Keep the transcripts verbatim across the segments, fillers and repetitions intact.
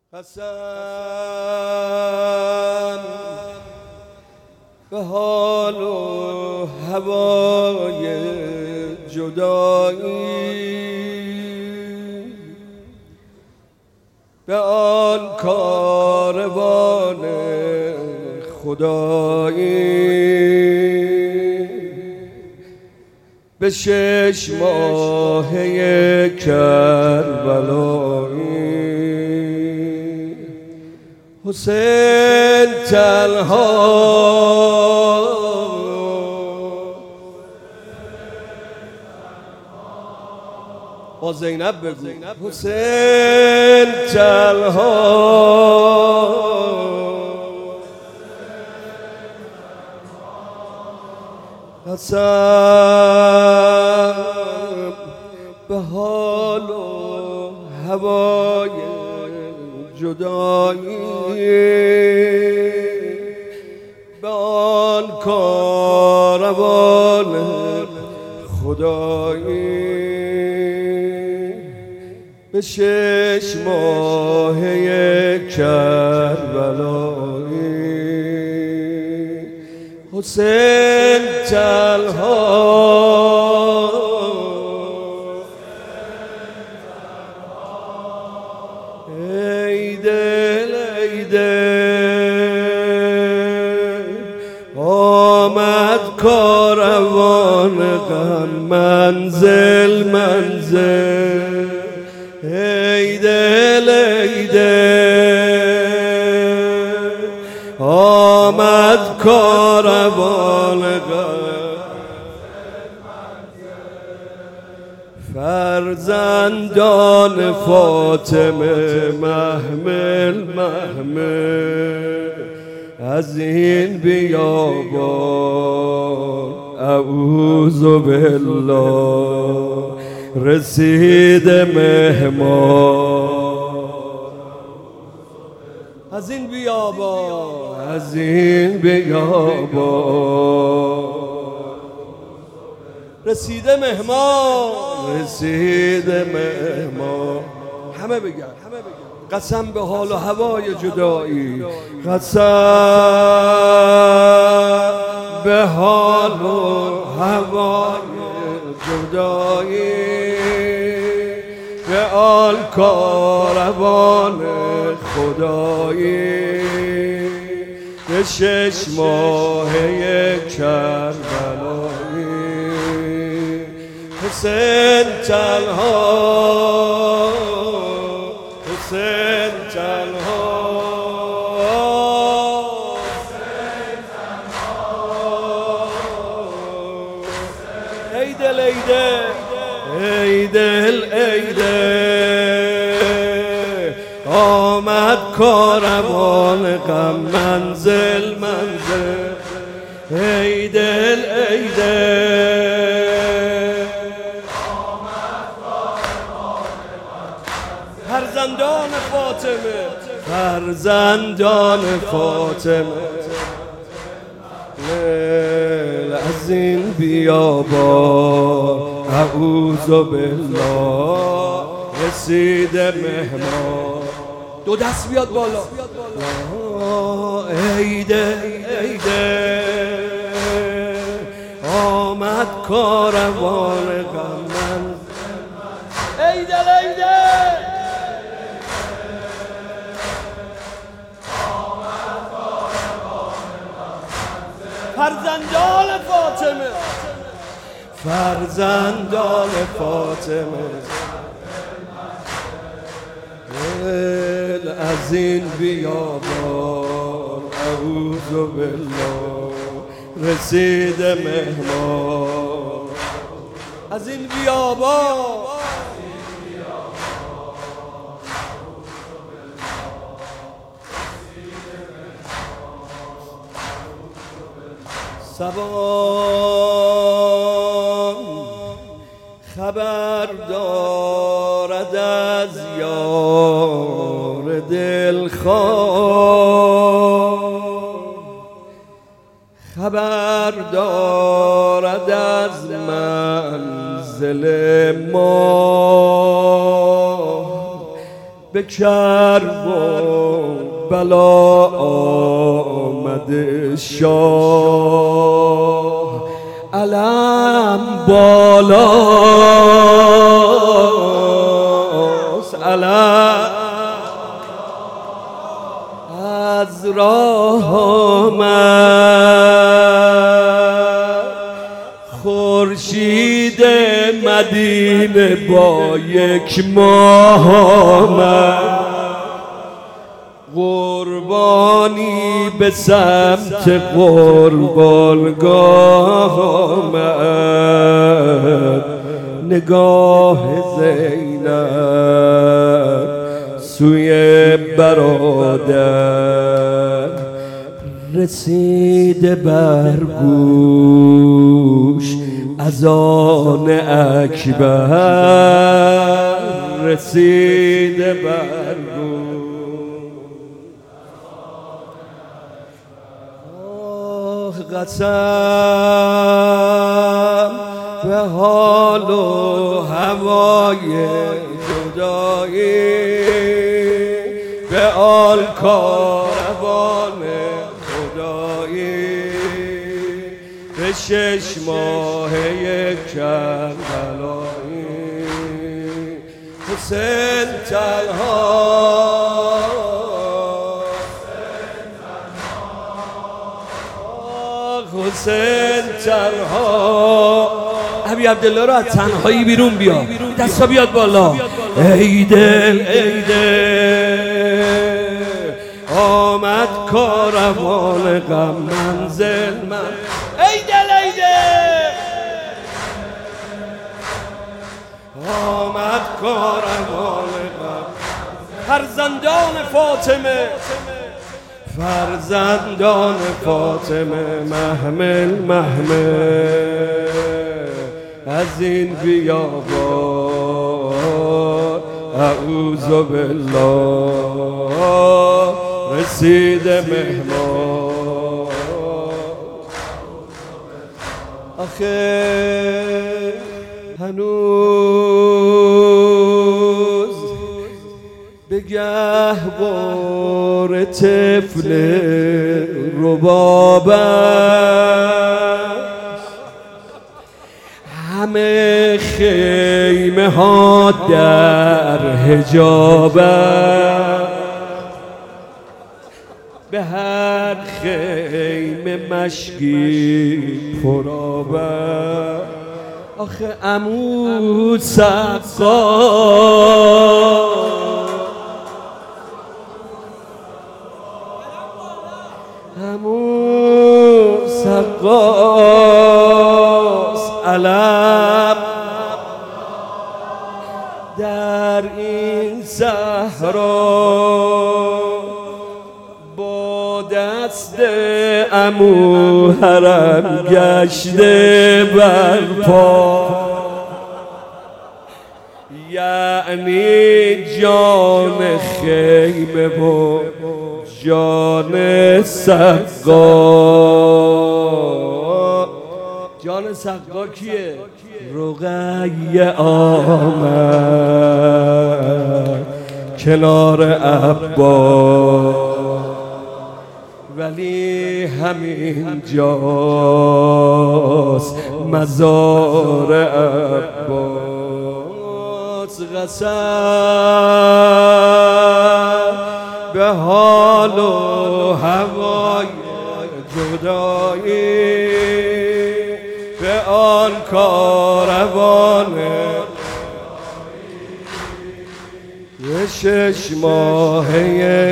قسم به حال و هوای جدایی، به آن کاروان خدایی، به شش ماهه کربلایی. حسین تنها با زینب بگو حسین تنها قسم به حال و هوای جدایی، به آن کاروان خدایی، به شش ماهه کربلایی. حسین تنها ای دل ای دل، آمد کاروان غم منزل منزل. ای دل ای دل، آمد کاروان غم. فرزندان فاطمه محمل محمل، از این بیابان اعوذ بالله رسید مهمان. از این بیابان از این بیابان رسیده مهمان، رسیده مهمان. همه بگن قسم به حال و هوای جدایی، قسم به حال و هوای جدایی، به آن کاروان خدایی، به شش ماهه کربلایی. حسین تنها حسین تنها ای دل ای دل ای دل ای دل، آمد کاروان غم منزل منزل. ای دل ای دل، فرزندان فاطمه فرزندان فاطمه، از این بیابان اعوذ بالله رسیده مهمان. دو دست بیاد بالا. ای دل ای دل، آمد کاروان غم من. ای دل ای دل، فرزندان فاطمه فرزندان فاطمه، از این بیابان اعوذ بالله رسیده مهمان. از این بیابان سبان خبر دارد از یار دلخواه، خبر دارد از منزل ما، به کرب و بلا آمده شاه، علم بالاست، علم از راه آمد، خورشید مدینه با یک ماه آمد، قربانی به سمت قربانگاه آمد، نگاه زینب سوی برادر، رسیده بر گوش اذان اکبر، رسیده بر گوش. آه قسم به حال و هوای جدایی، به آن کاروان خدایی، به شش ماهه کربلایی، حسین تنها، حسین تنها. ابی عبدالله رو از تنهایی بیرون بیا، دستا بیاد بالا. ای دل ای دل آمد کاروان غم منزل من، ای دل ای دل آمد کاروان غم، فرزندان فاطمه، فرزندان فاطمه، محمل محمل از این بیابان، اعوذ بالله رسیده مهمان. آخه هنوز به گهوار طفل رباب همه خیمه ها در حجاب، به هر خیمه مشکی پرآب. آخه عمو سقا عمو سقاس، علم در این صحرا، با دست عمو حرم گشته برپا، یعنی جان خیمه و جان سقا. جان سقا کیه؟ رقیه آمد کنار عباس، ولی همین جاست مزار عباس. قسم به حال و هوای جدایی، به آن کاروان به شش ماهه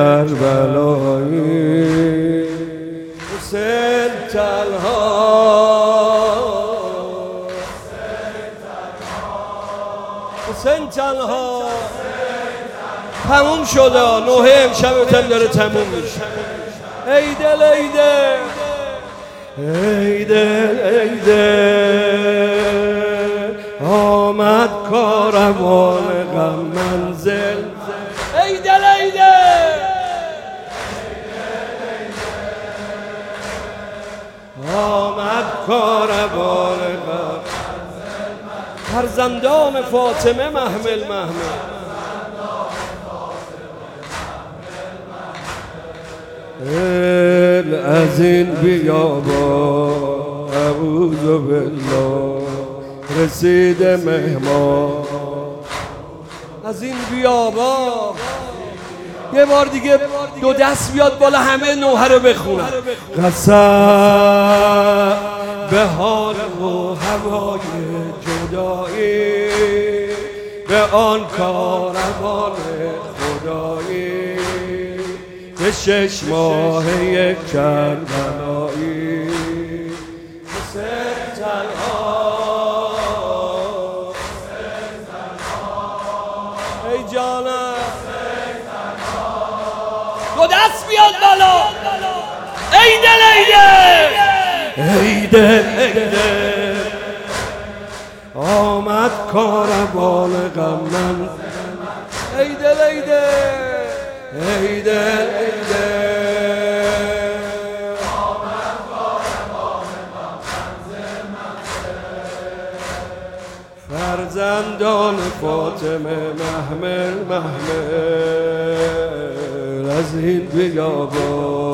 کربلایی، حسین تنها، حسین تنها. تموم شده، نوحه امشبتم داره تموم میشه. ای دل ای دل ای دل ای دل آمد کاروان غم منزل، ای دل ای دل آمد کاروان غم، فرزندان فاطمه محمل محمل از این بیابان اعوذ بالله رسیده مهمان. از این بیابان یه بار دیگه دو دست بیاد بالا همه نوحه رو بخونن. قسم به حال و هوای جدایی به آن کاروان خدایی به شش ماه یک کربلایی سه تنها ای جانم دو دست بیاد بالا. ای دل ای دل ای دل ای دل آمد کاروان غم من. ای دل ای دل ای دل ای دل آمد کاروان غم منزل منزل فرزندان فاطمه محمل محمل از این بیابان